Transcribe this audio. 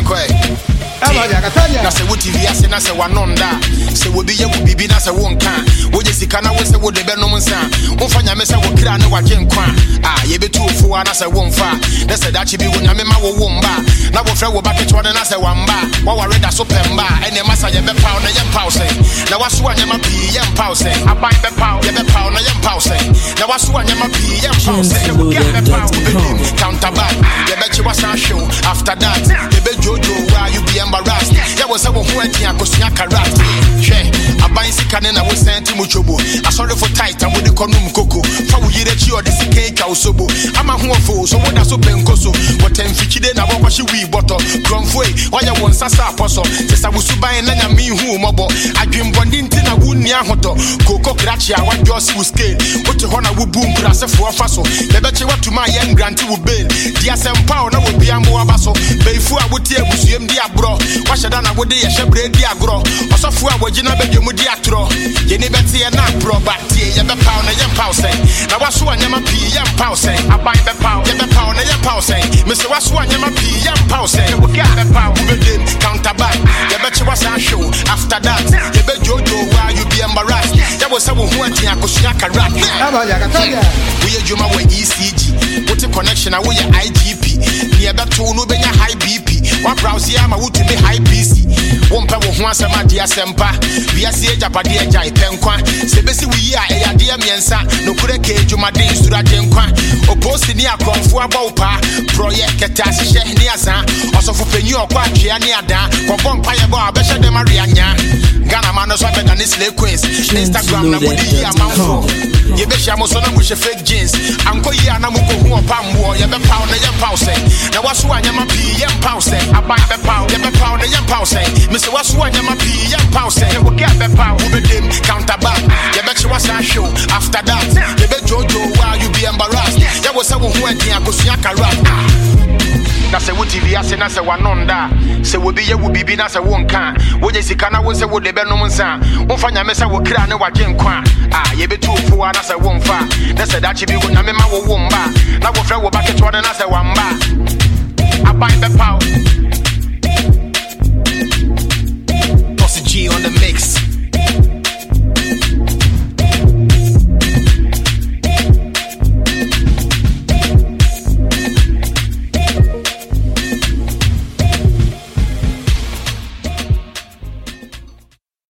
na se wo TV ase na se wanonda se wo bi ye wo bibi na se wo nka wo je sika na wo se wo de be no nsa wo fa nyame se wo kra ne waje nkwa ye betu ofo na se wo mfa na se dachi bi wo nyame ma wo wo mba na wo frɛ wo ba ketwa na se wamba wa ware da so pemba ene masa ye be paw na ye paw se na waso anyama bi ye paw se aban be paw ye be paw na ye paw se na waso anyama bi ye paw se wo get be paw counter back ye be chi wasa show after that ye be jojo why you be embarrassed ya was abo ho atia kosia karat hwe aban sika ne na wo senti mu chobo asori for tight and with the konum koko fa wo yire chi odi sika ka osobo ama ho ofo so wo da so penkoso wotem fikide na wo kwashi wi boto kromfoi wanya won sasa aposo se sa wusuban na nya mi hu mobo adwembondi nti na wunni ahoto koko krachi a wadwo si wo scale wote ho na wo boom brasefo afaso bebeche watuma ye ngranti wo bail dia sempa na wo bia mo abaso beifu a wote abusuem di abro washada na wode ye hyebre di agro osofu a wogina bedwemu di atro ye ni bete ye na bro batie ye be paw na ye paw say na waso anyama pii ye paw say aban be paw ye be paw na ye paw say me se waso anyama pii ye paw say wo get be paw wo be dem counter back ye be che wasa show after that ye be jojo why you be embarrassed ye wo se wo hu antia akosua karat wo ye juma wo ECG what connection a wo ye IGP ye be to no benya high BP wa browse ya ma wo to be high PC wompa wo ho asema de asempa biase ejapade eja ipenkwa se besi wi a eyade amiensa no kure ke dwumade sura denkwa oposi ni akonfo abawpa project ketashe ni asa osofo penyi okwa atwea ni ada kobon paye bo abehye de marianya Ghana man no so be than this queens Instagram na mudi ya manfo ye be sha mo so na mo she fake jeans anko yi ana mo ko hu opamwo ye be paw na ye paw say na waso anyama pii ye paw say aban be paw ye be paw na ye paw say me se waso anyama pii ye paw say wo get be paw wo be dem counter back ye be che wasa show after that ye be jojo why you be embarrassed ye wo se wo hu adin akosua karat na se wo TV ase na se wanonda se wo bi ye wo bibi na se wo nka wo je sika na wo se wo de be no nsa wo fa nyame se wo kra ne waje nkwa ye betu ofo na se wo mfa na se dachi bi wo nyame ma wo wo mba na wo frɛ wo ba ketwa na se wamba aban be paw